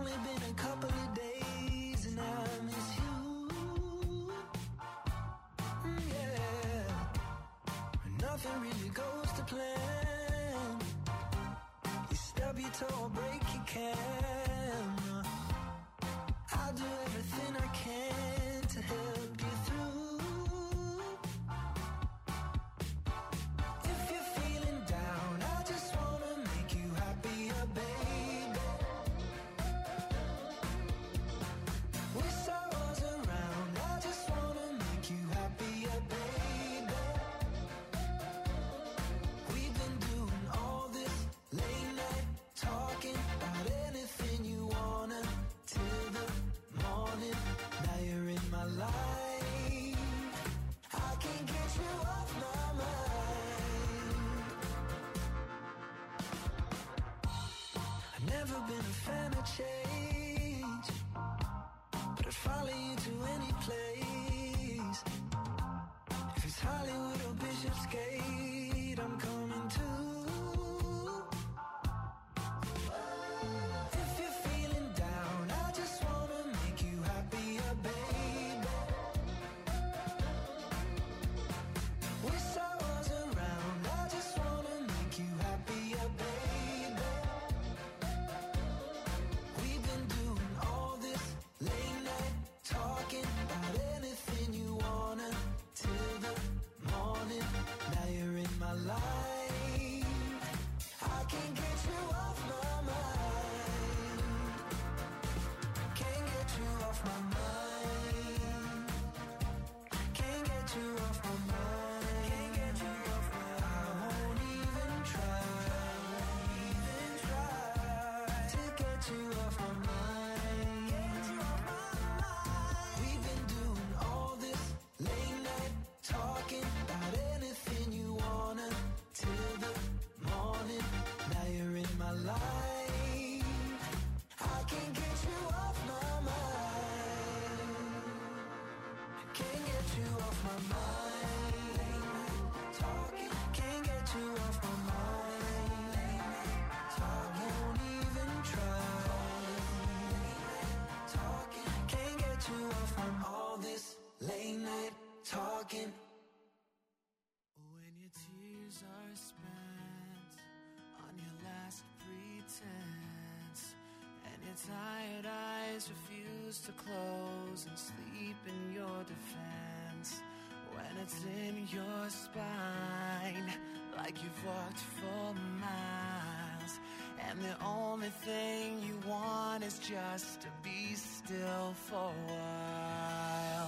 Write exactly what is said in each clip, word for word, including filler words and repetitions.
only been a couple of days and I miss you. Mm, yeah. Nothing really goes to plan. You stub your toe or break your camera. I'll do everything I can to help you through. If you're feeling down, I just wanna make you happier, baby. Wish I was around, I just wanna make you happier, baby. We've been doing all this late night talking about anything you wanna till the morning. Now you're in my life, I can't get you off my mind. I've never been a fan of change, but I'd follow you to any place. If it's Hollywood or Bishopsgate, I'm coming too. If you're feeling down, I just wanna make you happier, baby. Wish I was around, I just wanna make you happier, baby. We've been doing all this late night talking about anything you wanna till the morning. Now you're in my life, I can't get you off my mind. Can't get you off my mind. Can't get you off my mind. Can't get you off my mind. I won't even try. Even try to get you off my mind. Get you off my mind. We've been doing all this late night talking about anything you wanna till the morning. Now you're in my life, I can't get you off my mind. Can't get you off my mind. Late night talking, can't get you off my mind. Late night talking, won't even try. Talking, can't get you off from all this late night talking. When your tears are spent on your last pretense, and your tired eyes refuse to close and sleep in your defense, when it's in your spine like you've walked for miles, and the only thing you want is just to be still for a while.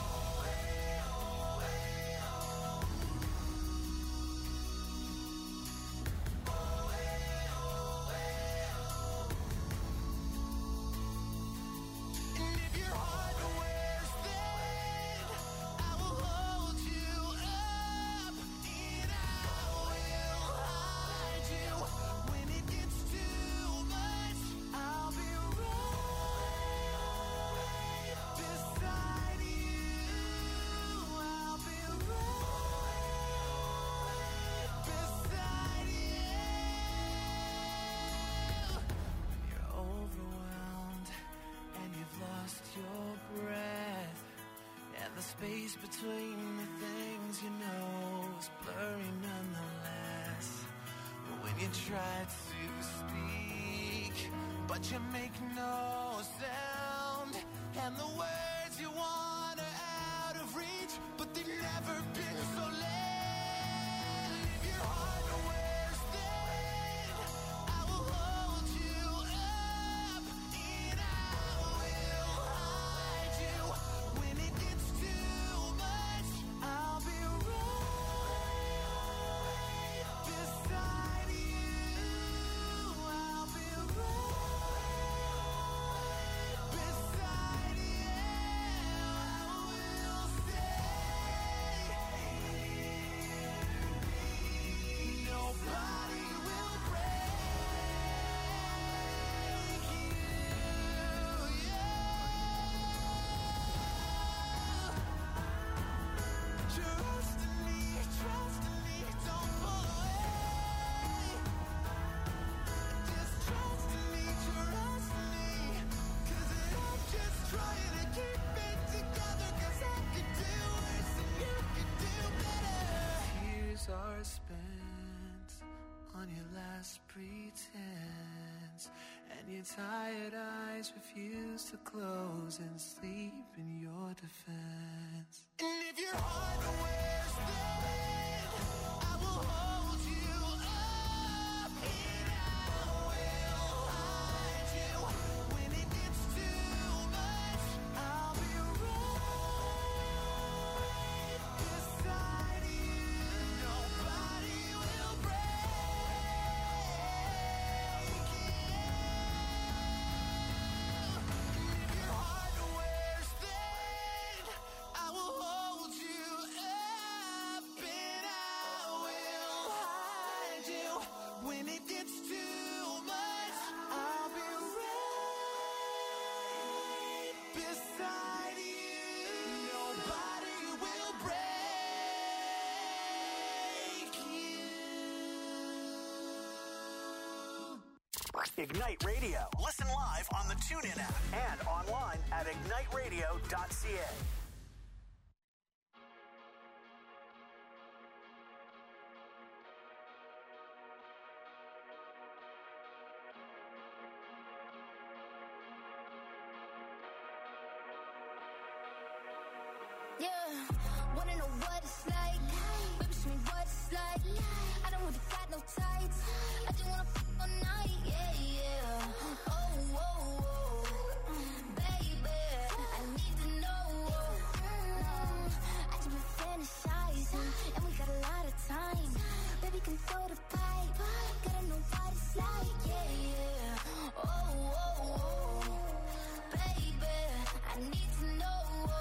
Space between the things you know is blurry nonetheless. When you try to speak, but you make no sound, and the words you want are out of reach, but they've never been so late. If your heart wears thin, I will hold you up, and I will hide you. When it gets too much, I'll be right beside you. I'll be right beside you. I will stay. tired eyes refuse to close and sleep in your defense. And if your heart wears thin, I will hold you up and I will hide you. When it gets too much, I'll be right beside you. Nobody will break you. If your heart wears thin, I will hold you up and I will hide you. When it gets too much, I'll be right beside you. Nobody will break you. Ignite Radio. Listen live on the TuneIn app and online at ignite radio dot c a. Yeah, wanna know what it's like? Baby, show me what it's like. I don't really got no tights. I just wanna f*** all night. Yeah, yeah. Oh, oh, oh. Baby, I need to know. Mm, I just been fantasizing, and we got a lot of time. Baby, come throw the pipe. Gotta know what it's like. Yeah, yeah. Oh, oh, oh. Baby, I need to know.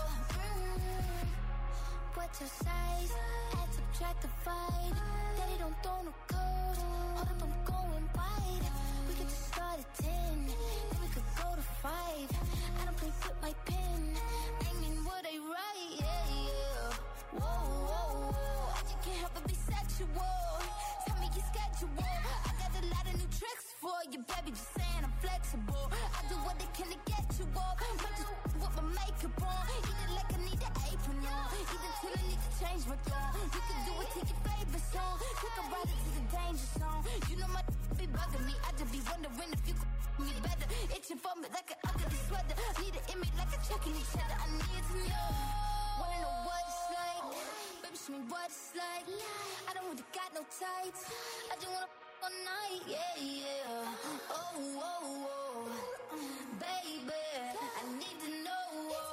Mm, what's your size? Add, subtract, divide. Daddy don't throw no code. Hold up, I'm going wide. We could just start at ten, then we could go to five. I don't play with my pen. Aiming what I write, yeah, yeah. Whoa, whoa, whoa. I just can't help but be sexual. Tell me your schedule. I got a lot of new tricks for you, baby. Just saying I'm flexible. I do what they can to get you up. Might just with my makeup on. Eat it like I need an apron on. Eat it till I need to change my tone. You can do it to your favorite song. Take a ride into the danger zone. You know my be bugging me. I just be wondering if you could me better. Itching for me like an ugly sweater. Need an image like a checking each other. I need to know. Wanna know what it's like? Baby, show me what it's like. I don't really got no tights. I just wanna f*** all night. Yeah, yeah. Oh, oh, oh. Baby, I need to know.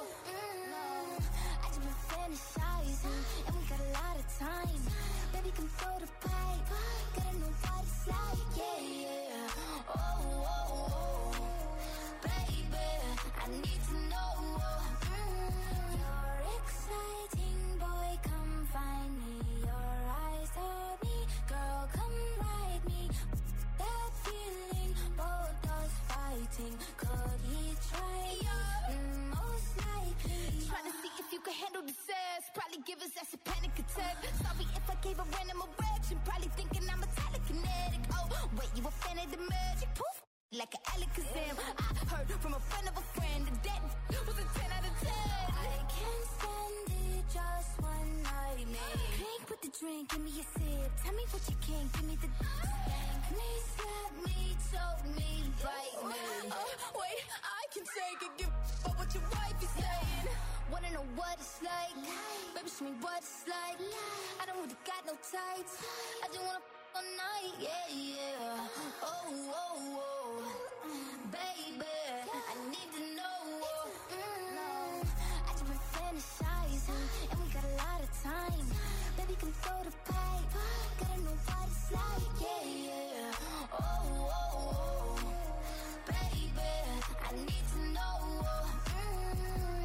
Mm, I just been fantasizing, and we got a lot of time. Baby, come throw the pipe. Gotta know what it's like. Yeah, yeah. Oh, oh, oh. Baby, I need to know. Mm, you're exciting, boy, come find me. Your eyes on me, girl, come ride me. That feeling, both us fighting. Could he try? Mm, most likely. Trying to see if you can handle the sass. Probably give us that's a panic attack. Sorry if I gave a random erection. Probably thinking I'm a telekinetic. Oh, wait, you a fan of the magic? Poof, like an Alakazam. I heard from a friend of a friend that that was a ten out of ten. I can't stand it, just one night, man. Drink with the drink, give me a sip. Tell me what you can, give me the spank me, slap me, choke me, bite me. Oh, wait, I can take it, give up what your wife is saying. Wanna know what it's like? Baby, show me what it's like. I don't really got no tights. I just wanna f*** all night, yeah, yeah. Oh, oh, oh. Baby, I need to know. Mm, I just been fantasizing, and we got a lot of time. Baby, come throw the pipe. Gotta know what it's like, yeah, yeah. Oh, oh, oh. Baby, I need to know. Mm.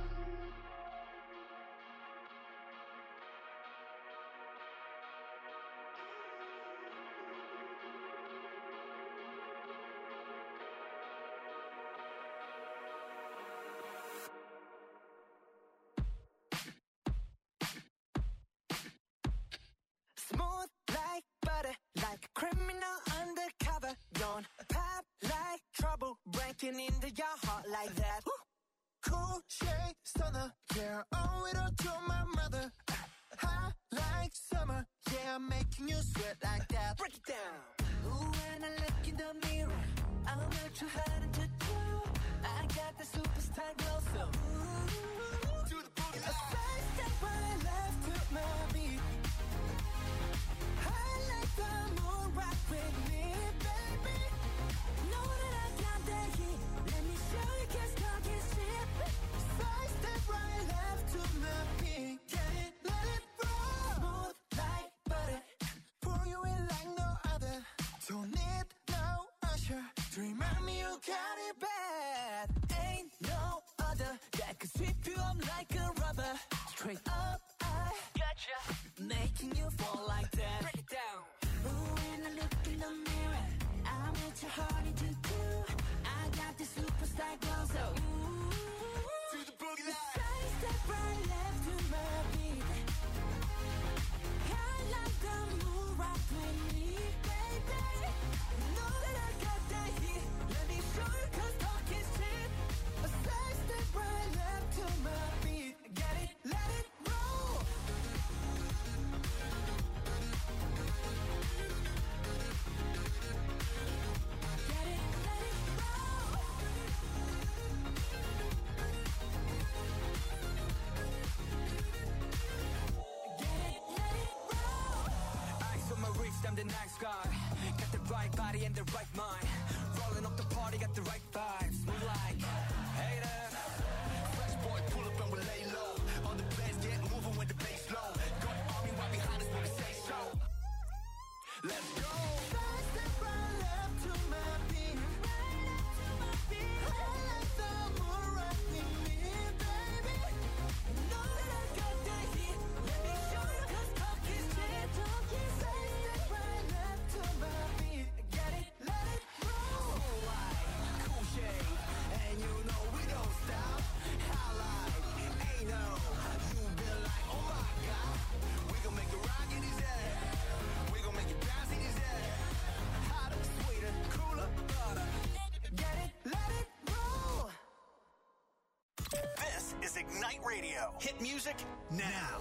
Smooth like butter, like a criminal undercover. Don't pop like trouble, breaking into your heart like that. Woo. Cool shade stunner, yeah, owe it all to my mother. Hot like summer, yeah, I'm making you sweat like that. Break it down. Ooh, when I look in the mirror, I'm not too hard to do. I got the superstar glow, so ooh, to the boogie line. A side step right left to my beat. I like the moon rock with me, baby. Know that I got that heat. Let me show you, cause talk is cheap. Side step right left to my beat. Get it, let it roll. Smooth like butter. Pour you in like no other. Don't need no usher to remind me you got it bad. Ain't no other that could sweep you up like a rubber. Straight up, I gotcha, making you fall like that. Break it down. Ooh, when I look in the mirror, I'm what your heart to do. I got the superstar glow, so ooh, to the boogie line. Side step right left to my beat. I like the moon rock with me, baby. Know that I got that heat. Let me show you, cause talk is cheap. A side step right left to my beat. Get it, let it roll. Get it, let it roll. Get it, let it roll. Eyes on my wrist, I'm the nice guy. Got the right body and the right mind. Rolling up the party, got the right vibes. Move like haters. Fresh boy, pull up and we lay low. On the bass, get moving with the bass low. Got the army right behind us when we say so. Let's go. Side step right left to my beat. I like the moon rock with me, baby. Know that I got that heat. Let me show you, cause talk is cheap. Side step right left to my beat. Get it, let it roll. Cool light, cool shade, and you know we don't stop. Highlight, ain't no. You been like, oh my God. We gon' make it rock in his head. We gon' make it bounce in his head. Hotter, sweeter, cooler, butter. Get it, let it roll. This is Ignite Radio. Hit music now.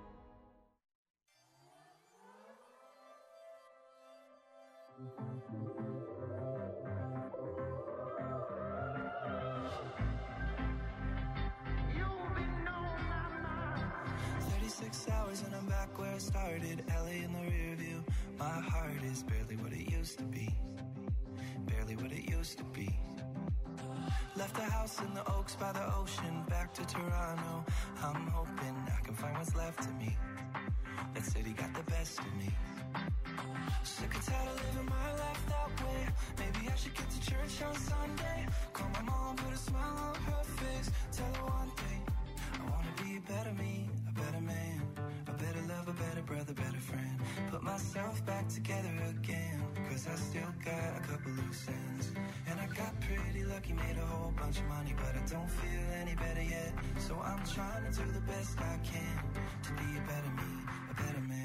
thirty-six hours and I'm back where I started. L A in the rear view. My heart is barely what it used to be. Barely what it used to be. Left the house in the Oaks by the ocean. Back to Toronto. I'm hoping I can find what's left of me. That city got the best of me. Sick and tired of living my life that way. Maybe I should get to church on Sunday. Call my mom, put a smile on her face. Tell her one thing, I wanna be a better me, a better man, a better love, a better brother, better friend. Put myself back together again, cause I still got a couple loose ends. And I got pretty lucky, made a whole bunch of money, but I don't feel any better yet. So I'm trying to do the best I can to be a better me, a better man.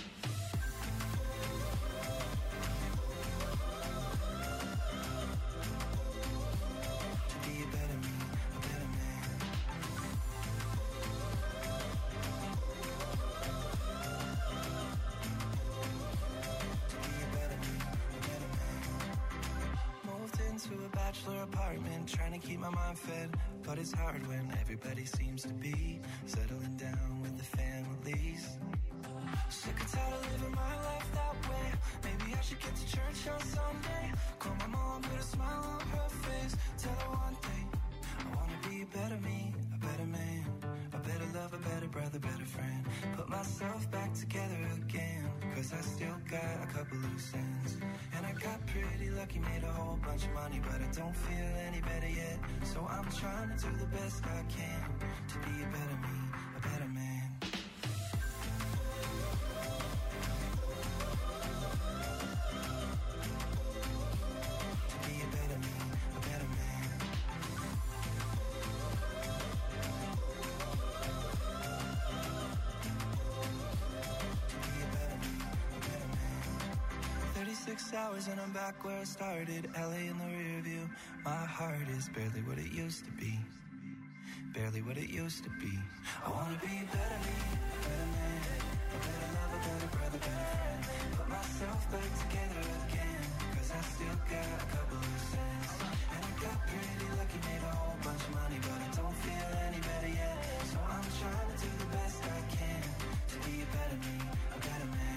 Apartment, trying to keep my mind fed, but it's hard when everybody seems to be settling down with the families. Sick and tired of living my life that way. Maybe I should get to church on Sunday. Call my mom, put a smile on her face. Tell her one thing, I wanna be a better me, a better man, a better love, a better brother, better friend. Put myself back together again, cause I still got a couple loose ends. And I got pretty lucky, made a whole bunch of money, but I don't feel any better yet. So I'm trying to do the best I can to be a better me, a better man. To be a better me, a better man. thirty-six hours and I'm back where I started. L A in the rear view. My heart is barely what it used to be. Barely what it used to be. I wanna be a better me, a better man, a better lover, better brother, better friend. Put myself back together again, cause cause I still got a couple of cents. And I got pretty lucky, made a whole bunch of money, but I don't feel any better yet. So I'm trying to do the best I can to be a better me, a better man.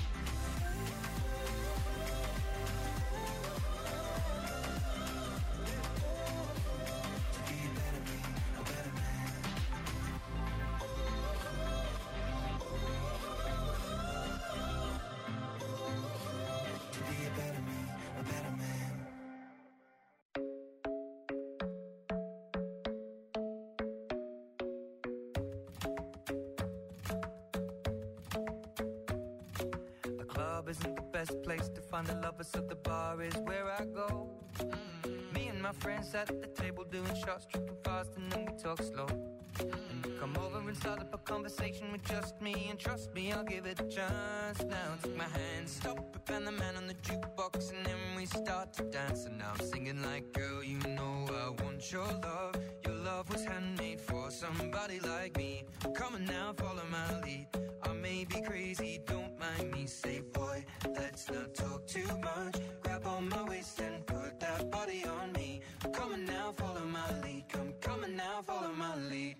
Isn't the best place to find the lovers, so the bar is where I go. Mm-hmm. Me and my friends at the table doing shots, tripping fast, and then we talk slow. Mm-hmm. And you come over and start up a conversation with just me, and trust me, I'll give it a chance. Now take my hand, stop it, and the man on the jukebox, and then we start to dance. And now I'm singing like, girl, you know I want your love. Your love was handmade for somebody like me. Come on now, follow my lead. I may be crazy, don't mind me. Say, boy, let's not talk too much. Grab on my waist and put that body on me. Come on now, follow my lead. Come, come on now, follow my lead.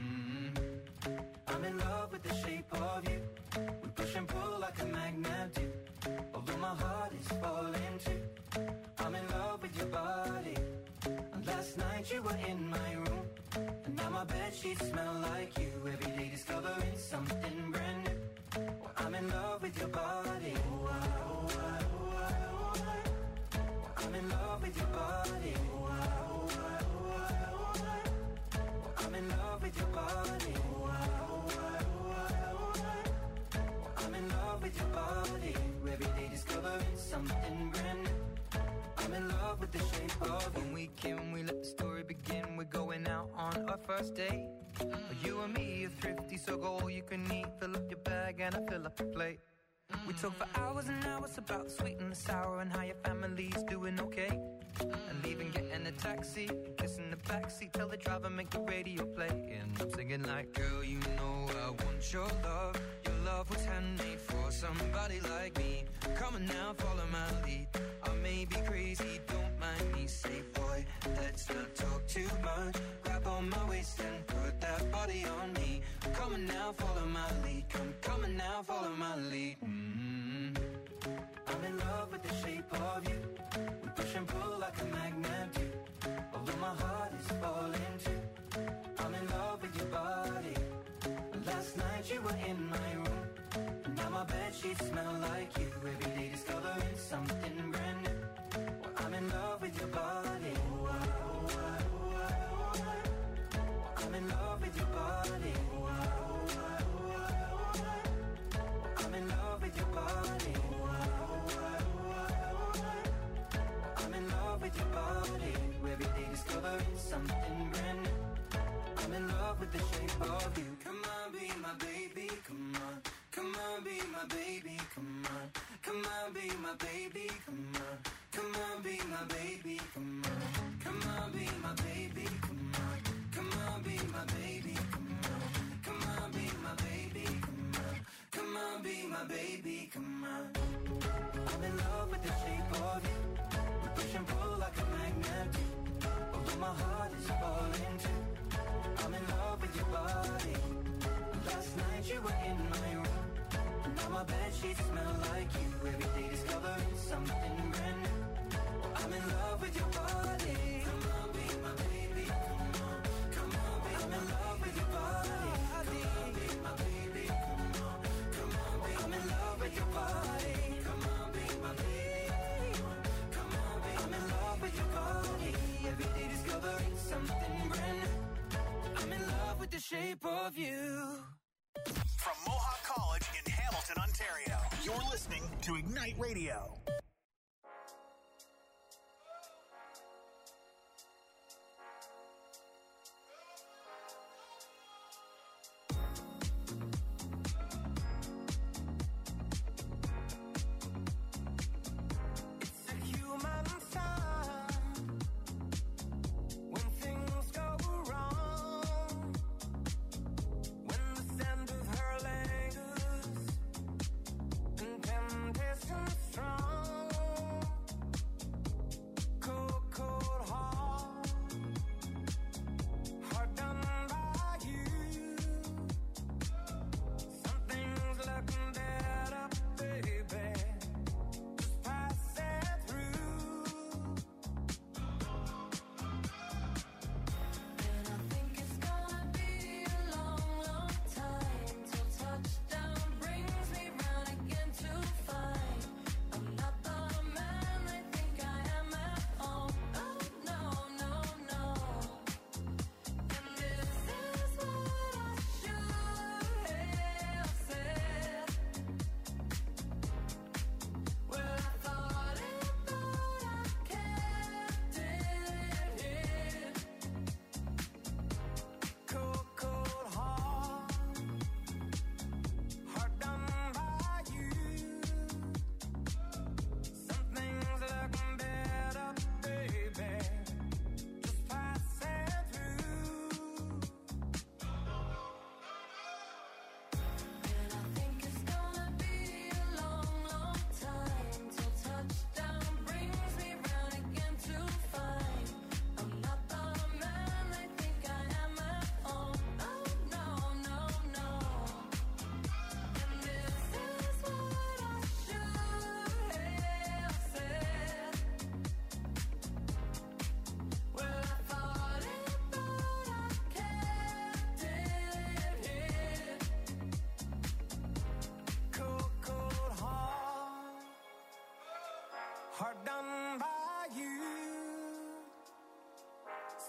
Mm-hmm. I'm in love with the shape of you. We push and pull like a magnet do. Although my heart is falling too. I'm in love with your body. And last night you were in my room, and now my bedsheets smell like you. Every day discovering something brand new. Well, I'm in love with your body. Oh, I, oh, I, oh, I, oh, I. Well, I'm in love with your body. Oh, I, oh, I, oh, I, oh, I. Well, I'm in love with your body. Oh, I, oh, I, oh, I, oh, I. Well, I'm in love with your body. Every day discovering something brand new. I'm in love with the shape of when we came, we let the story begin. We're going out on our first date. Mm-hmm. You and me are thrifty, so go all you can eat. Fill up your bag and I fill up the plate. Mm-hmm. We talk for hours and hours about the sweet and the sour and how your family's doing okay. Mm-hmm. And leaving, getting a taxi, kissing the backseat, tell the driver make the radio play. And I'm singing like, girl, you know I want your love. Your love was handmade for somebody like me. Come on now, follow my lead. I may be crazy, don't mind me. Say, boy, let's not talk too much. Grab on my waist and put that body on me. Come on now, follow my lead. Come, come on now, follow my lead. Mm-hmm. I'm in love with the shape of you. We push and pull like a magnet do. Although my heart is falling too. I'm in love with your body. Last night you were in my room, and now my bedsheets smell like you. Every day discovering something brand new. Well, I'm in love with your body. Oh, I, oh, I, oh, I, oh, I. Well, I'm in love with your body. Oh, I, oh, I, oh, I, oh, I. Well, I'm in love with your body. Oh, I, oh, I, oh, I, oh, I. Well, I'm in love with your body. Every day discovering something brand new. I'm in love with the shape of you. Come on, be my baby, come on. Come on, be my baby, come on. Come on, be my baby, come on. Come on, be my baby, come on. Come on, be my baby, come on. Come on, be my baby, come on. Come on, be my baby, come on. Come on, be my baby, come on. I'm in love with the shape of you. We push and pull like a magnet do. Although my heart is falling too. I'm in love with your body. Last night you were in my room, and now my bedsheets smell like you. Every day discovering something brand new. I'm in love with your body. Come on, be my baby. Come on, come on, be I'm in love with your body. Come on, be my baby. Come on, come on, be I'm in love with your body. Come on, be my baby. Come on, be I'm in love with your body. Every day discovering something brand new. I'm in love with the shape of you. From Mohawk College in Hamilton, Ontario, you're listening to Ignite Radio. It's a human sign when things go wrong, when the scent of her lingers and temptation strong.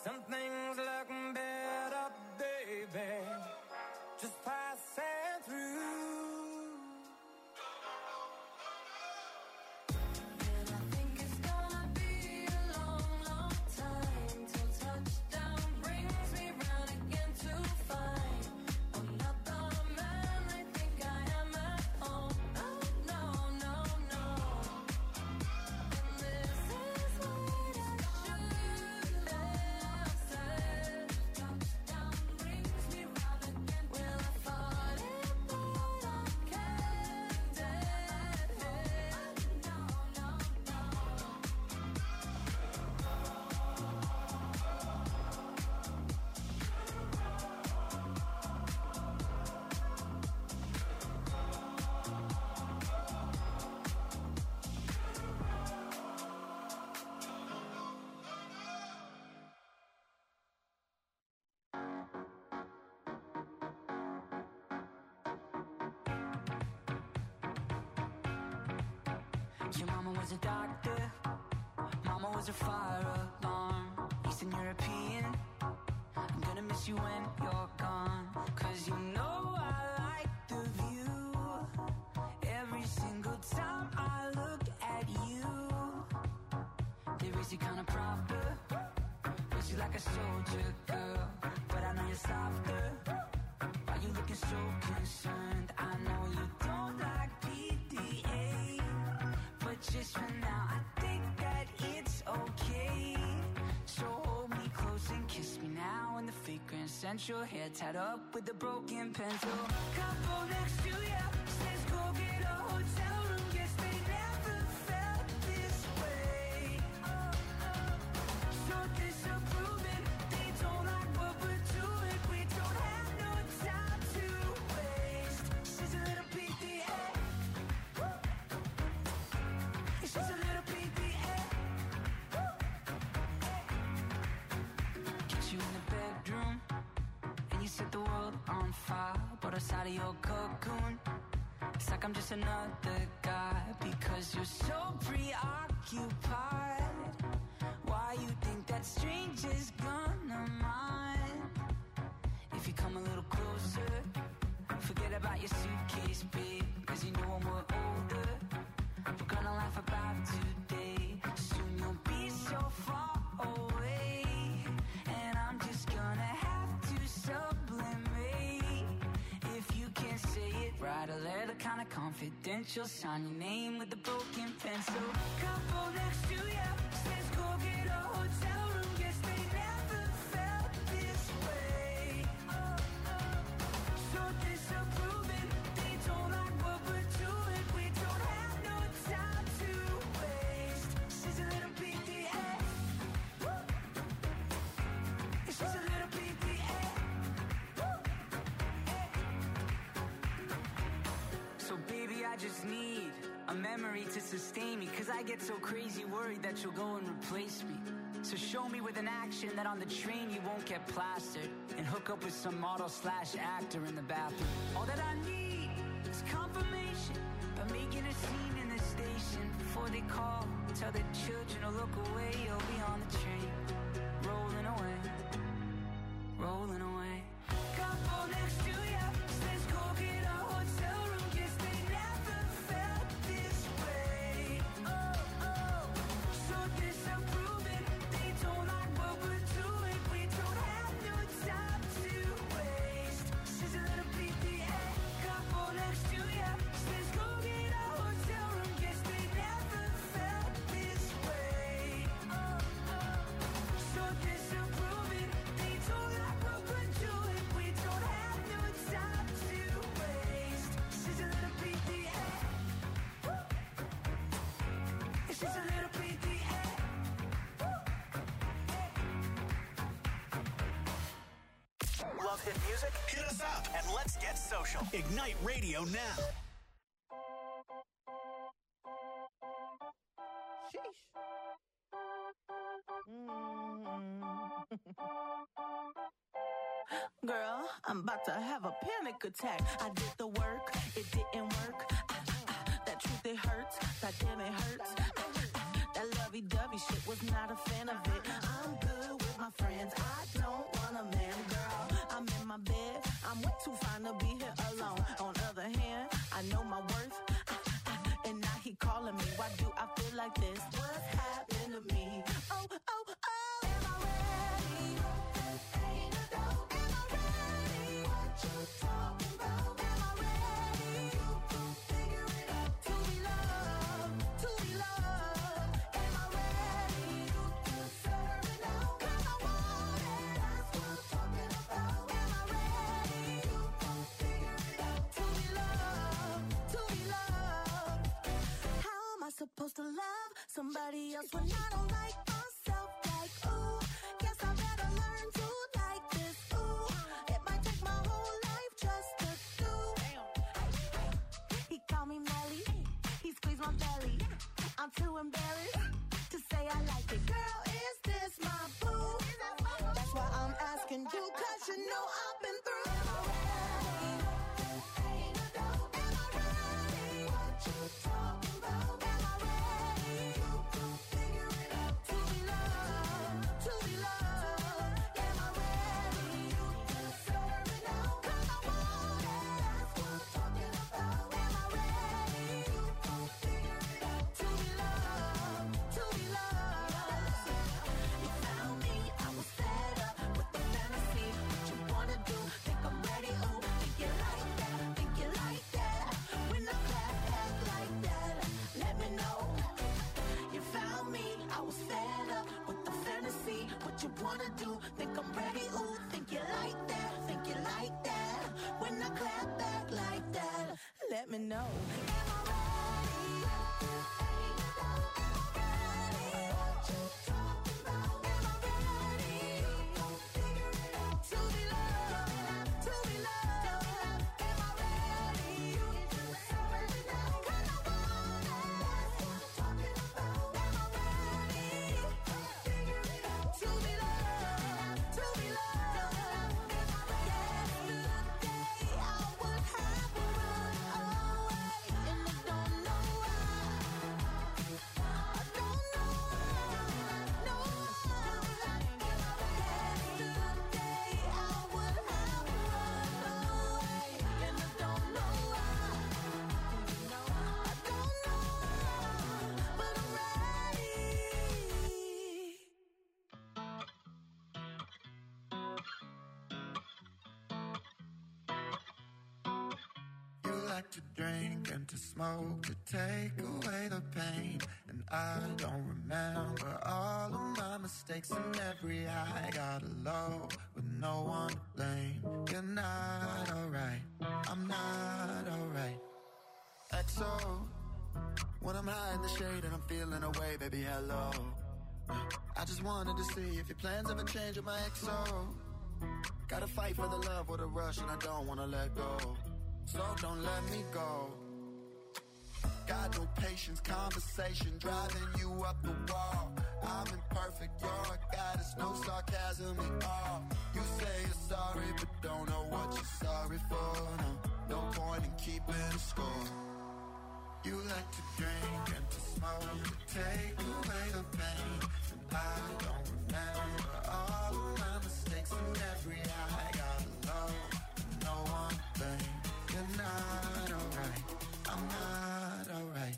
Some things look better, baby, just passing through. And I think it's gonna be a long, long time till touchdown brings me round again to find I'm not the man I think I am at home. No, no, no, no. And this is what I should have said. Touchdown brings me round again. Well, I thought it, but I can't dead head. No, no, no. Your mama was a doctor, mama was a fire alarm. Eastern European, I'm gonna miss you when you're gone. Cause you know I like the view. Every single time I look at you, they raise you kinda proper, raise you like a soldier girl. But I know you're softer, why you looking so concerned? I know you don't like P D A, but just for now, I think that it's okay. So hold me close and kiss me now in the fake Grand Central. Hair tied up with a broken pencil. Couple next to ya says go get a hotel room. Guess they never felt this way. So disapproving, they don't like what we're doing. We don't have no time to waste. She's a little P D A. She's a little P D A. Get you in the bedroom, and you set the world on fire. But outside of your cocoon, it's like I'm just another guy. Because you're so preoccupied. Why you think that stranger's gonna mind? If you come a little closer, forget about your suitcase, babe. Cause you know when we're older, we're gonna laugh about today. Soon you'll be so far away, and I'm just gonna have to sublimate. If you can't say it, write a letter kinda confidential. Sign your name with a broken pencil. Couple next to ya says go get a hotel room. Guess they never felt this way. So disapproving, they don't like what we're doing. We don't have no time to waste. She's a little P D A. She's a little P D A. So baby, I just need a memory to sustain me. Cause I get so crazy worried that you'll go and replace me. So show me with an action that on the train you won't get plastered, and hook up with some model slash actor in the bathroom. All that I need is confirmation by making a scene in the station. Before they call, tell the children to look away. You'll be on the train, rolling away, rolling away. Couple next to ya says go get a hotel room. Guess they never felt this way. Oh, oh, so disapproving, they don't like what we're doing. We don't have no time to waste. She's a little P D A. Couple next to ya says go get a hotel room. Guess they never felt this way. Oh, oh, so disapproving, they don't like what we're doing. We don't have no time to waste. She's a little P D A. She's a little P D A. Love hit music? Hit us up and let's get social. Ignite Radio now. Girl, I'm about to have a panic attack. I did the work, it didn't work. Ah, ah, ah, that truth, it hurts. That damn, it hurts. Ah, ah, that lovey-dovey shit, was not a fan of it. I'm good with my friends. somebody else when I don't like myself. Like, ooh, guess I better learn to like this. Ooh, it might take my whole life just to do. He called me Melly, he squeezed my belly. I'm too embarrassed to say I like it. Girl, is this my boo? That's why I'm asking you, cause you know I've been through. Am I ready? Am I ready? What you talking about? Am I ready? You can figure it out. To be loved, to be loved. Am I ready? You can serve it out. Cause I want it. That's what I'm talking about. Am I ready? You can figure it out. To be loved, to be loved. You found me, I was fed up with the fantasy. What you wanna do? Think I'm ready? Ooh, think you like that? Think you like that? When I clap back like that, let me know. You found me, I was fed up with the fantasy. What you wanna do? Think I'm ready? Ooh, think you like that? Think you like that? When I clap back like that, let me know. Am I ready? What you talking about? Am I ready? Figure it out. To be loved, to be loved. Am I ready? You can serve it out. Cause I want it. That's what I'm talking about. Am I ready? Figure it out. To be loved, to be loved. Am I ready? Yesterday I would have run away, and I don't know why. I don't know why. No. Yesterday I would have run away, and I don't know why. I don't know why, but I'm ready. You like to drink and to smoke to take away the pain. And I don't remember all of my mistakes and every high. Got low with no one to blame. You're not alright, I'm not alright. X O, when I'm high in the shade and I'm feeling away, baby, hello. I just wanted to see if your plans ever change with my X O. Gotta fight for the love with a rush and I don't wanna let go. So don't let me go. Got no patience, conversation driving you up the wall. I'm imperfect, you're a goddess, no sarcasm at all. You say you're sorry, but don't know what you're sorry for. No, no point in keeping score. You like to drink and to smoke to take away the pain. And I don't remember all of my mistakes and every high. Got low, no one thing. You're not alright, I'm not alright.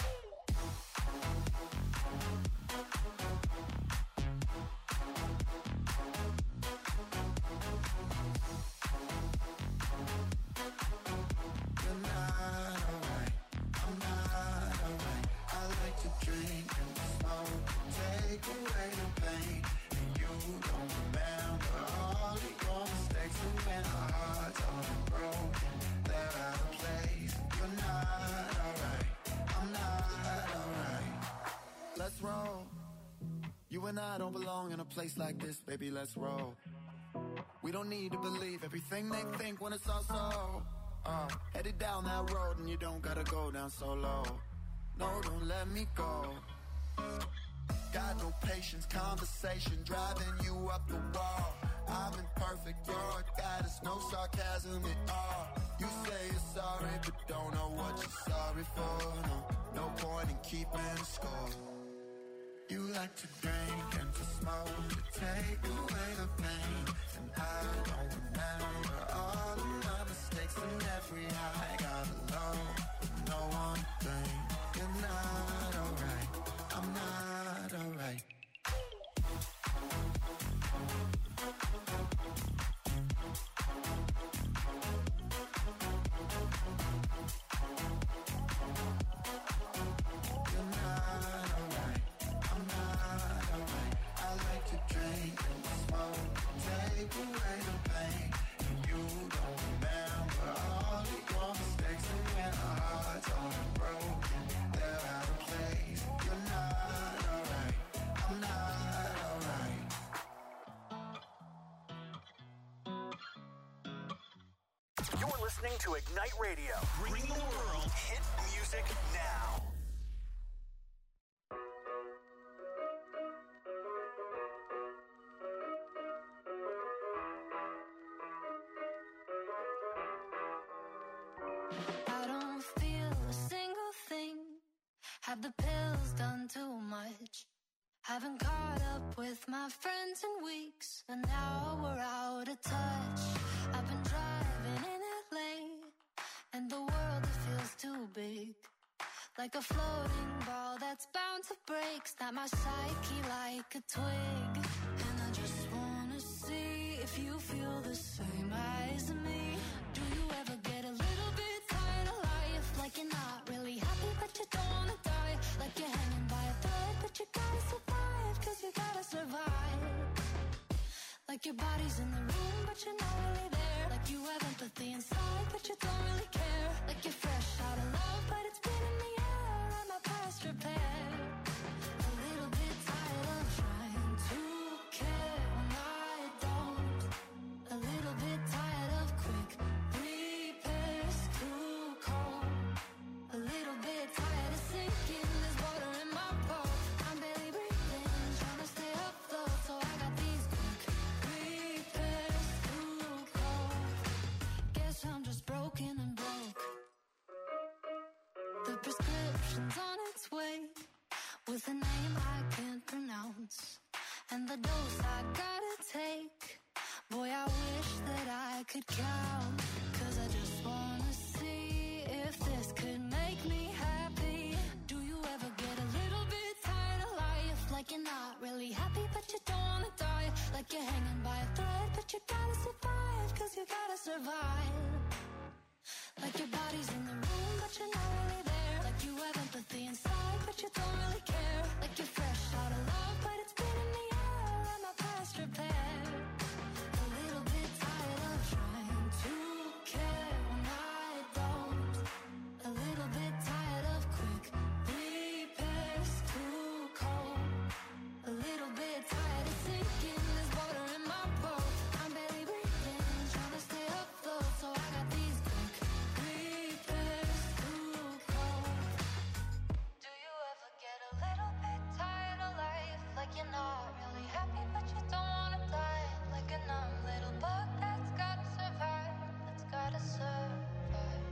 You're not alright, I'm not alright. I like to drink and to smoke, take away the pain. And you don't remember all of your mistakes. And when our hearts are broken, they're out of place. You're not alright, I'm not alright. Let's roll. You and I don't belong in a place like this, baby, let's roll. We don't need to believe everything they think when it's all so. Uh, headed down that road and you don't gotta go down so low. No, don't let me go. Got no patience, conversation driving you up the wall. I'm imperfect, you're a goddess, no sarcasm at all. You say you're sorry, but don't know what you're sorry for. No, no point in keeping score. You like to drink and to smoke to take away the pain. And I don't remember all of my mistakes and every high. Got low with no one thing. You're not alright, I'm not alright. You're not alright, I'm not alright. I like to drink and smoke, You're listening to Ignite Radio, bringing the world hit music now. I don't feel a single thing. Have the pills done too much? Haven't caught up with my friends in weeks, and now we're out of touch. I've been driving in L A, and the world it feels too big. Like a floating ball that's bound to break. Snap my psyche like a twig. And I just wanna see if you feel the same as me. Do you ever get a little bit tired of life? Like you're not really happy but you don't wanna die. Like you're hanging by a thread but you gotta survive. Cause you gotta survive. Like your body's in the room but you're not really there. Like you have empathy inside but you don't really care. Like you're fresh out of love but it's been in the air. And my past repair. A little bit tired of trying to care when I don't. A little bit tired of quick repairs too cold. A little bit tired of sinking. There's water in my boat. I'm barely breathing, trying to stay afloat. So I got these quick repairs too cold. Guess I'm just broken and broke. The prescription's on its way, with a name I can't pronounce, and the dose I gotta take. Boy, I wish that I could count. Cause I just wanna see if this could make me happy. Do you ever get a little bit tired of life? Like you're not really happy but you don't wanna die. Like you're hanging by a thread but you gotta survive. Cause you gotta survive. Like your body's in the room but you're not really there. Like you have empathy inside but you don't really care. Like you're fresh out of love but it's been in the air. And my past repair. A little bit tired of trying to care when I don't. A little bit tired of quick repairs too cold. A little bit tired of sinking. There's water in my boat. I'm barely breathing, trying to stay afloat. So I got these quick repairs too cold. Do you ever get a little bit tired of life? Like you're not really happy but you don't wanna die. Like a numb little bug that's gotta survive. That's gotta survive.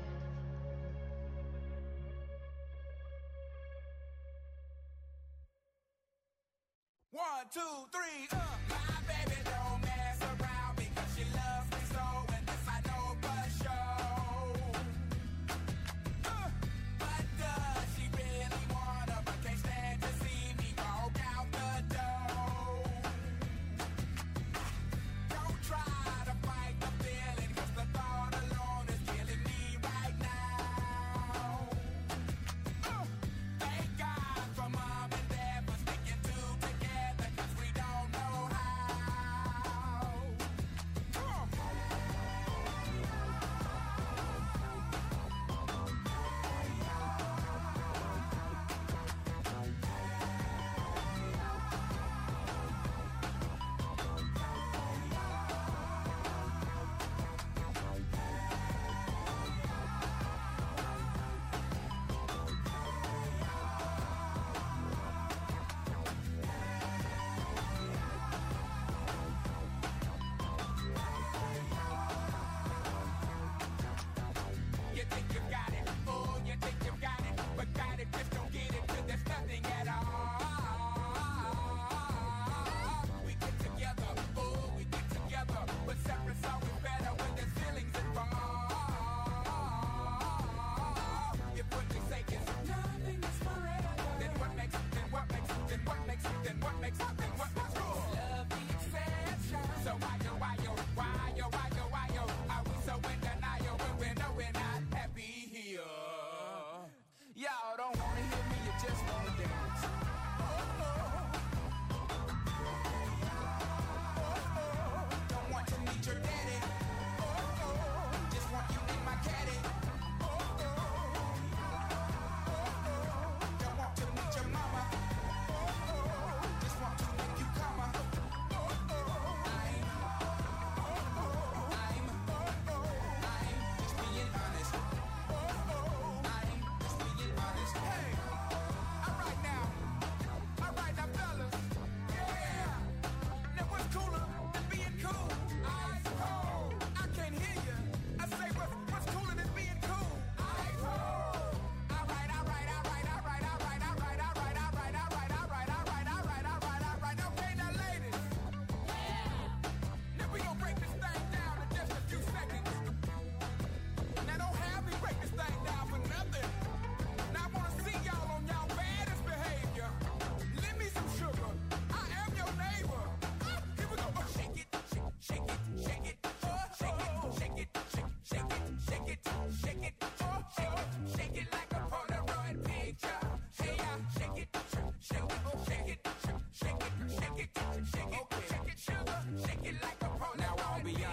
One, two, three, uh. My baby don't mess around because she loves me so, and this I know for sure. Uh, but does she really wanna, but can't stand to see me walk out the door? Don't try to fight the feeling, cause the thought alone is killing me right now. Uh, thank God for mom and dad for sticking two together, cause we don't know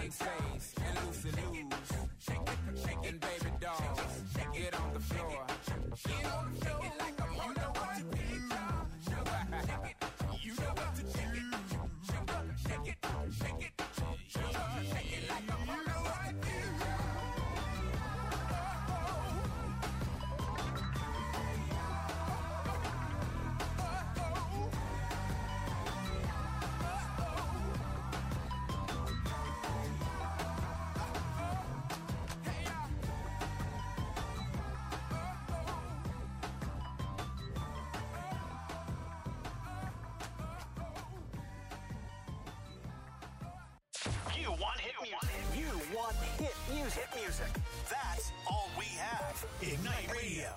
Shake, phase, and loosey loose. And baby dolls, get on the floor. Get on the floor. Like a you know what to do. You know what to do. Shake it, shake it, shake it like a you know what to do. You want hit music. You want hit music. Hit music. That's all we have. Ignite Radio.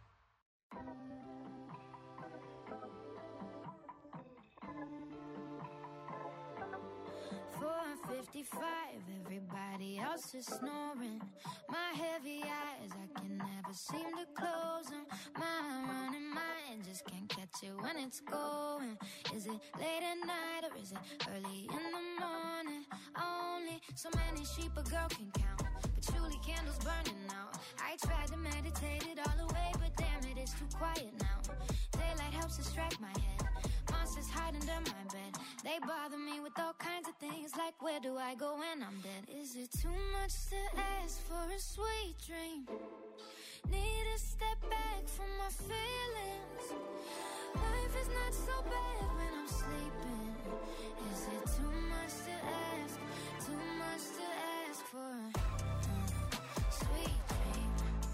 four fifty-five, everybody else is snoring. My heavy eyes, I can never seem to close them. My running mind just can't catch it when it's going. Is it late at night or is it early in the morning? Only so many sheep a girl can count. Patchouli candles burning out. I tried to meditate it all away, but damn it, it's too quiet now. Daylight helps distract my head. Monsters hide under my bed. They bother me with all kinds of things, like where do I go when I'm dead? Is it too much to ask for a sweet dream? Need to step back from my feelings. Life is not so bad when I'm sleeping. Is it too much to ask? Too much to ask for a uh, sweet dream?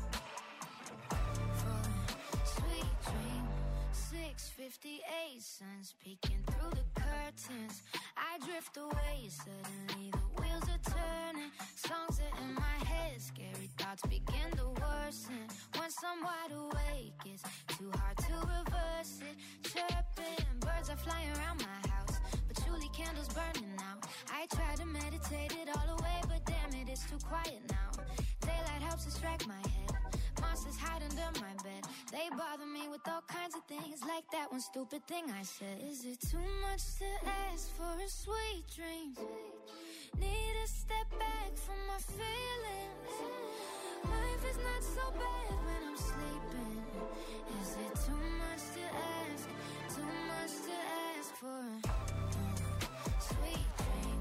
For a sweet dream. six fifty-eight, sun's peeking through the curtains. I drift away, suddenly the wheels are turning. Songs are in my head, scary thoughts begin to worsen. Once I'm wide awake, it's too hard to reverse it. Chirping, birds are flying around my house. Patchouli candles burning out. I try to meditate it all away, but damn it, it's too quiet now. Daylight helps distract my head. Monsters hide under my bed. They bother me with all kinds of things, like that one stupid thing I said. Is it too much to ask for a sweet dream? Need to step back from my feelings. Life is not so bad when I'm sleeping. Is it too much to ask? Too much to ask for a uh, sweet dream?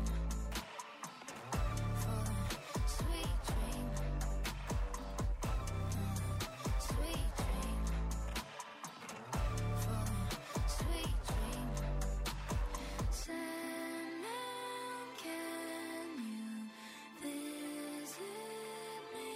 For a sweet dream. Sweet dream. For a sweet dream. Sandman, can you visit me?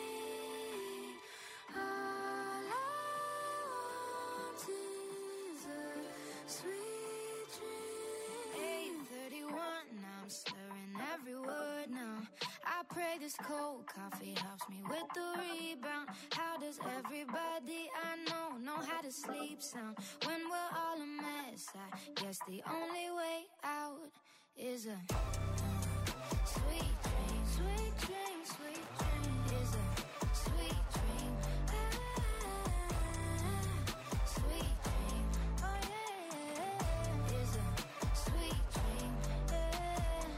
All I want is a sweet dream. eight thirty-one, I'm slurring every word now. I pray this cold coffee helps me with the rebound. How does everybody I know know how to sleep sound? When we're all a mess, I guess the only way out is a sweet dream. Sweet dream, sweet dream is a sweet dream. Ah, sweet dream, oh yeah, is a sweet dream. Yeah.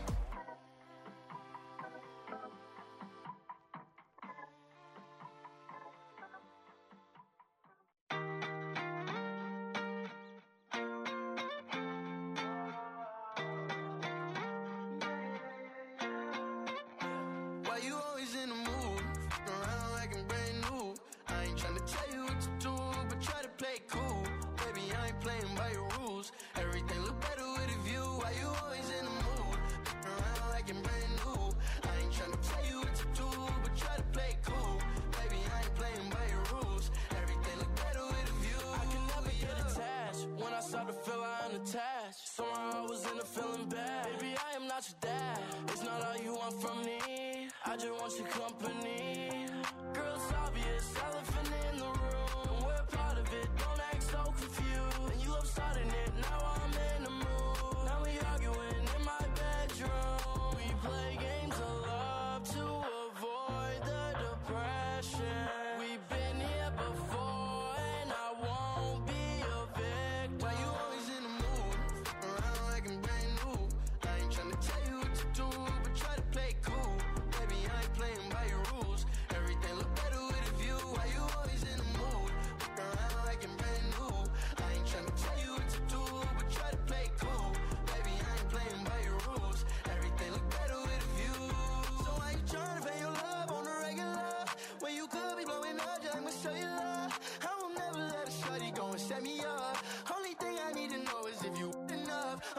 Why you always in the mood? Around like I'm brand new. I ain't tryna tell you what to do, but try to play it cool. Baby, I ain't playing by your rules. Everything look better with a view. Why you always in the mood? Around like I'm brand new. I ain't tryna tell you what to do, but try to play it cool. Baby, I ain't playing by your rules. Everything look better with a view. I can never get attached. When I start to feel I'm unattached, somehow I was in a feeling bad. Baby, I am not your dad. It's not all you want from me. I just want your company. Girl, it's obvious, elephant in the room. We're part of it, don't act so confused. And you love starting it, now I'm in the mood. Now we arguing in my bedroom. We play games of love to avoid the depression. We've been here before, and I won't be a victim. Why you always in the mood? Around like I'm brand new. I ain't tryna tell you what to do, but try to play it cool.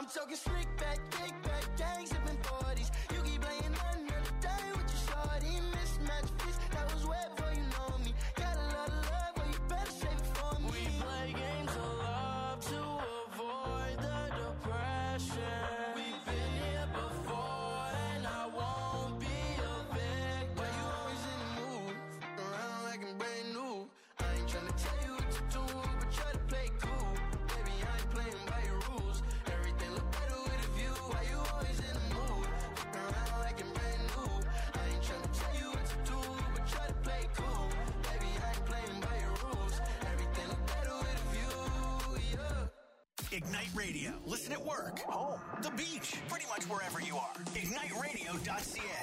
talking slick back, kick back, gang sipping forties. You keep playing another day with your shorty. Mismatch fits, that was wet before you know me. Got a lot of love, but you better save it for me. We play games of love to avoid the depression. We've been here before, and I won't be a victim. Why you always in the mood? Fuck around like I'm brand new. I ain't tryna tell you what to do, but try to play cool. Baby, I ain't playing by your rules. Everything look better with a view. Why you always in the mood? Fuck around like I'm brand new. I ain't tryna tell you what to do, but try to play cool. Baby, I ain't playing by your rules. Everything look better with a view, yeah. Ignite Radio. Listen at work, home, the beach, pretty much wherever you are. ignite radio dot c a.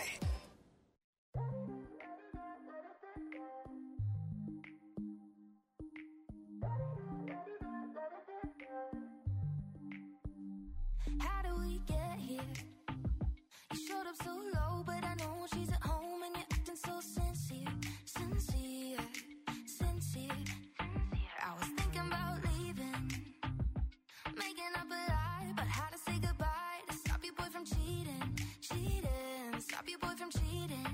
How do we get here? You showed up so low, but I know she's at home and you're acting so sincere, sincere, sincere. I was thinking about leaving, making up a lie about how to say goodbye to stop your boy from cheating, cheating, stop your boy from cheating.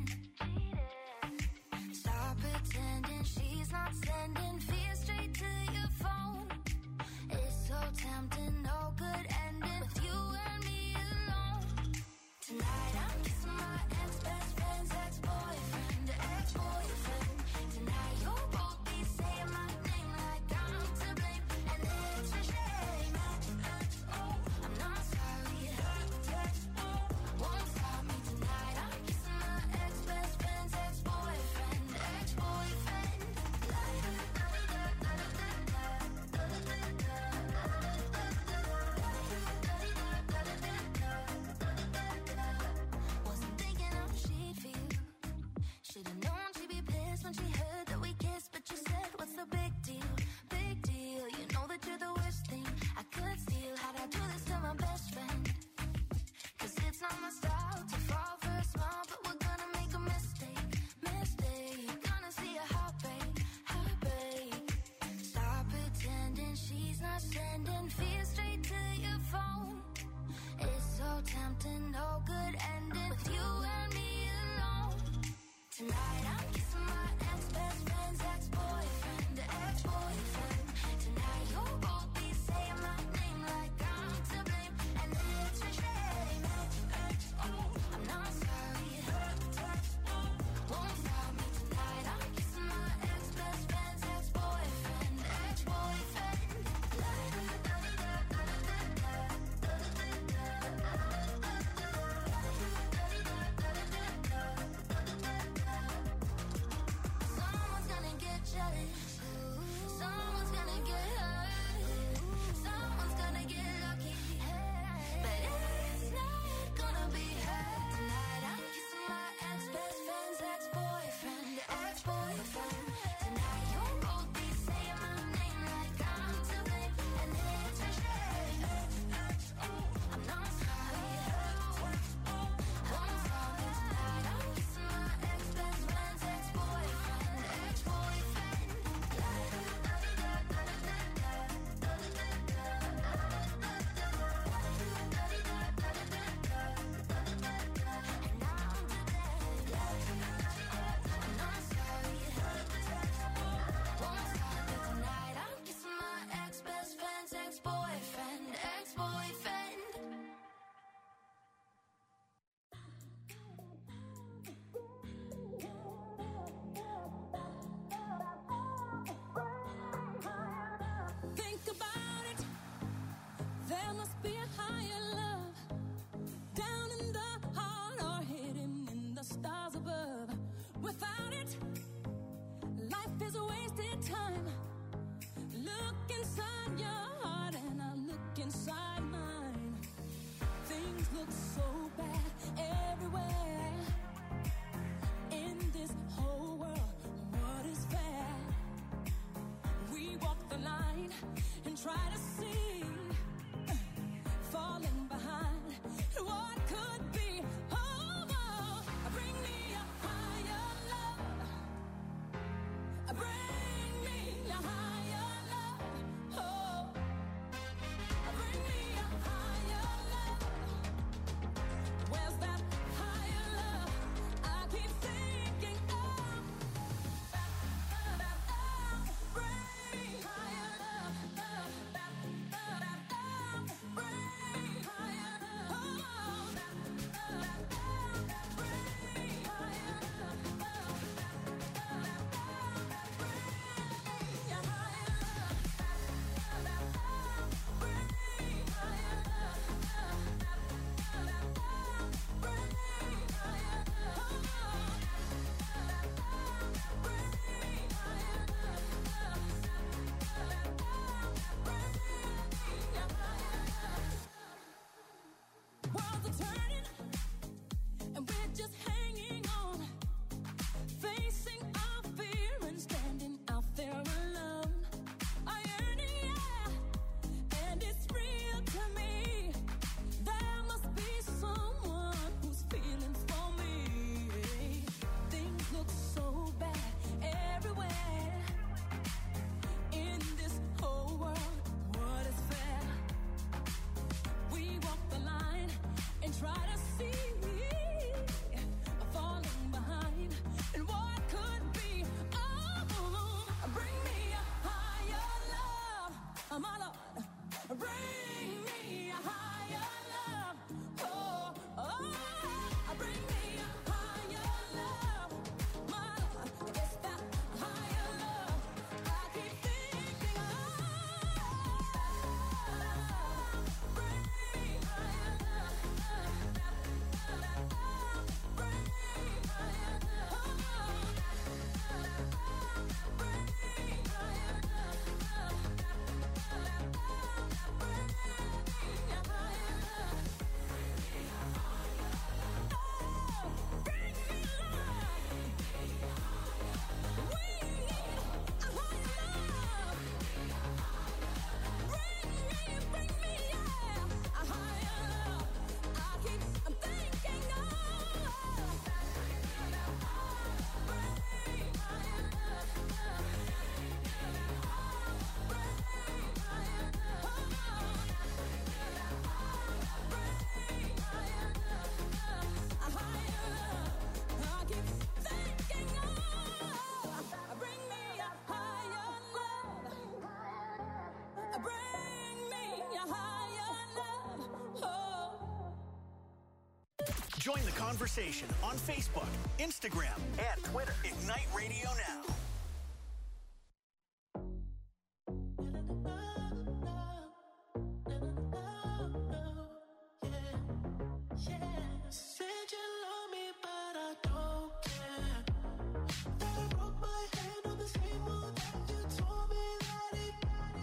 Stop pretending she's not sending fear straight to your phone. It's so tempting, no good ending with you and me alone. Tonight I'm kissing my ex-best friend's ex-boyfriend, ex-boyfriend. Tonight you'll both be saying my name like I'm to blame, and it's a shame. Oh, I'm not sorry. Won't stop me tonight. I'm kissing my ex-best friend's ex-boyfriend, ex-boyfriend. Wasn't thinking how she'd feel. Should've known she'd be pissed when she heard that we kissed, but you said, what's the big deal? Big deal. You know that you're the worst thing I could steal. How'd I do this to my best friend? Cause it's not my style to fall for a smile, but we're gonna make a mistake, mistake. Gonna see a heartbreak, heartbreak. Stop pretending she's not sending fear straight to your phone. It's so tempting, no good ending with you and me alone. Tonight I'm kissing my ex-best friend's ex-boyfriend, ex-boyfriend. Tonight you'll both be saying my name like I'm to blame, and it's a shame. Oh, I'm not sorry. Won't stop me tonight. I'm kissing my ex-best friend's ex-boyfriend, ex-boyfriend. Someone's gonna get jealous. Someone's gonna get hurt. Someone's gonna get lucky. But it's not gonna be her. Tonight I'm kissing my ex-best friend's ex-boyfriend, ex-boyfriend. Tonight you'll both be saying my name like I'm to blame, and it's a shame. I'm not sorry. Won't stop me tonight. I'm kissing my ex-best friend's ex-boyfriend, ex-boyfriend. And I'm to blame. I'm not sorry. Won't stop me tonight. I'm kissing my ex-best friend's ex-boyfriend, ex-boyfriend. Think about it. There must be a higher love down in the heart or hidden in the stars above. Without it, life is a wasted time. Look inside your heart and I look inside mine. Things look so bad everywhere. In this whole world, what is fair? We walk the line and try to see, falling behind what could be. Oh, oh, bring me a higher love. Bring me a higher love. Oh, bring me a higher Join the conversation on Facebook, Instagram, and Twitter. Ignite Radio Now. Said you love me, but I don't care. That I broke my hand on the same one that you told me that it.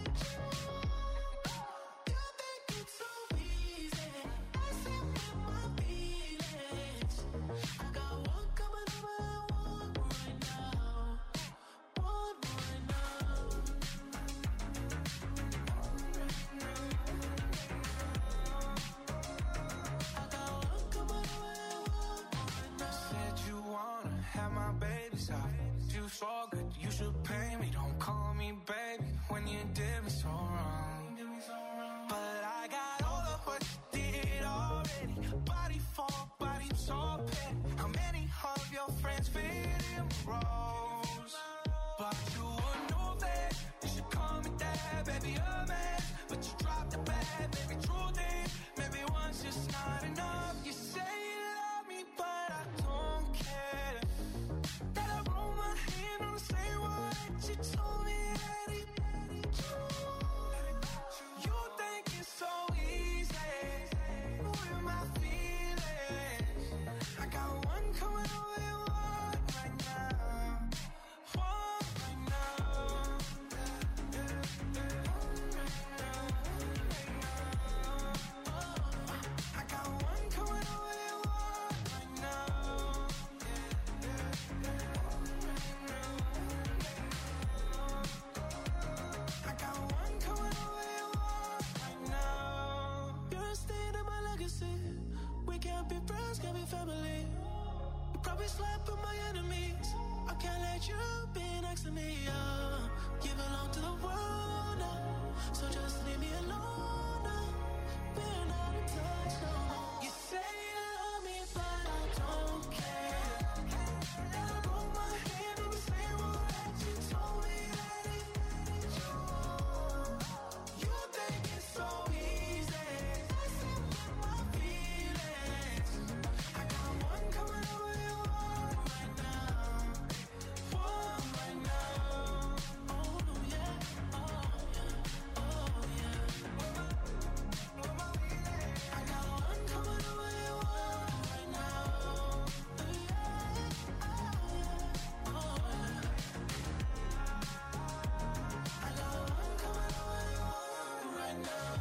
You think it's so easy, messing with my feelings. I got one coming over and one right now, one right now. Said you wanna have my babies out. You so good, you should pay me. Don't call me baby when you did me so wrong. But I got all of what you did already. Body for body, I'm so petty. How many of your friends fit in rows? But you wouldn't know that. You should call me dad, baby, a man. But you dropped the bag, baby, truth is, maybe one's just not enough. You say you love me, but I don't care. That I roll my hand on the same one that you told me that it. You think it's so easy, with my feelings. I got one coming over and one right now, one right now. I got one coming over and one right now. I got one coming over and one right now. You're a stain in my legacy. We can't be friends, can't be family. You probably slept with my enemies. I can't let you be next to me. Uh, you belong to the world now, so just leave me alone now. We're not in touch no more. You say you love me, but I don't care. And I broke my hand on the same one that you told me that it. You think it's so easy, messing with my feelings. I got one coming over and one right now, one right now. Oh yeah, oh yeah, oh yeah. I got one coming over and one right now. Yeah, oh yeah, oh yeah. I got one coming over and one right now.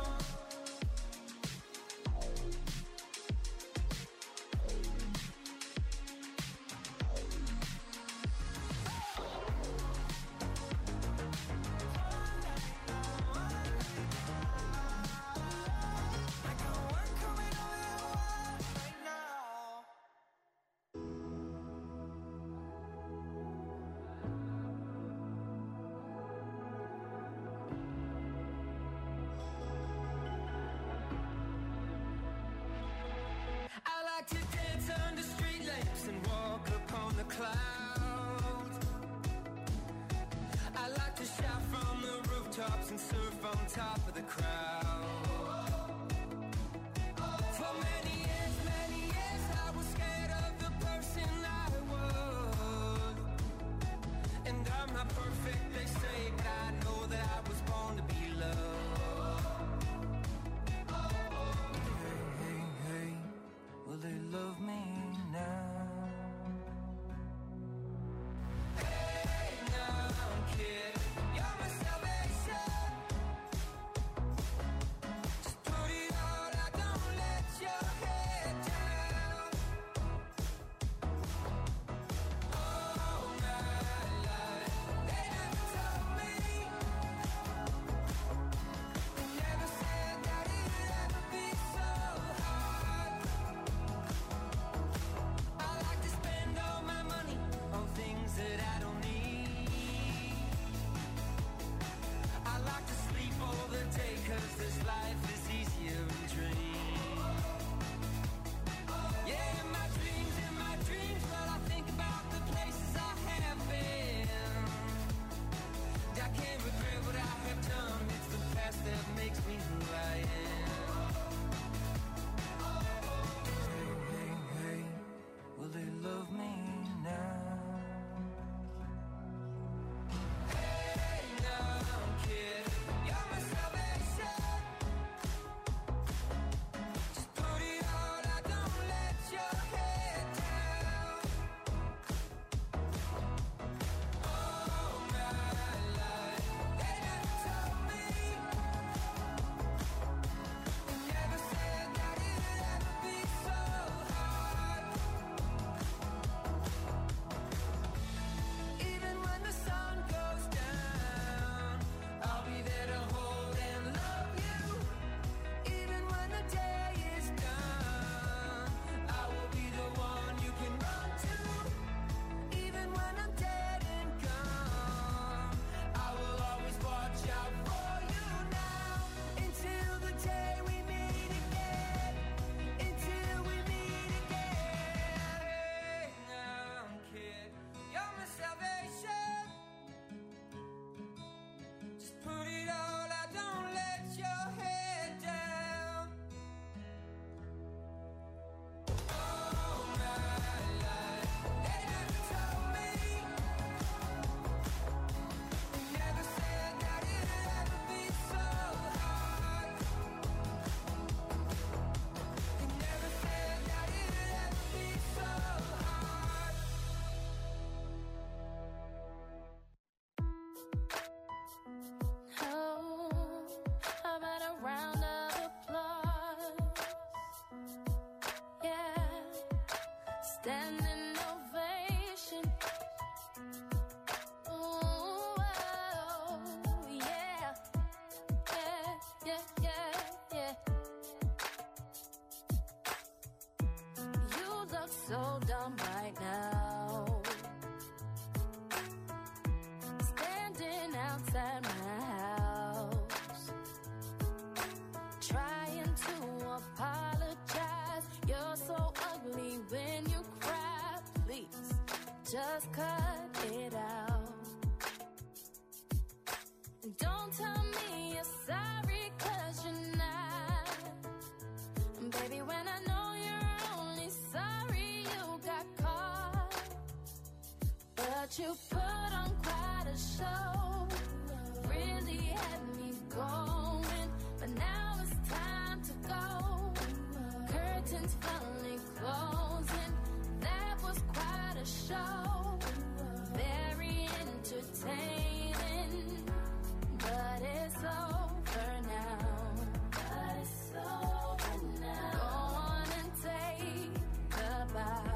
I got one coming over and one right now. I like to dance under street lamps and walk upon the clouds. I like to shout from the rooftops and surf on top of the crowd. For many years, many years, I was scared of the person I was. And I'm not perfect, they say, but I know that I was born to be loved. Hey, hey, will they love me now? Hey, now, kid, you're my salvation. standing ovation. Ooh, oh, yeah, yeah, yeah, yeah, yeah. You look so dumb right now, standing outside my house, trying to apologize. You're so ugly when you cry. Please, just cut it out. And don't tell me you're sorry, 'cause you're not. And baby, when I know you're only sorry you got caught, but you put on quite a show, really had me going, but now it's time to go. Curtains fall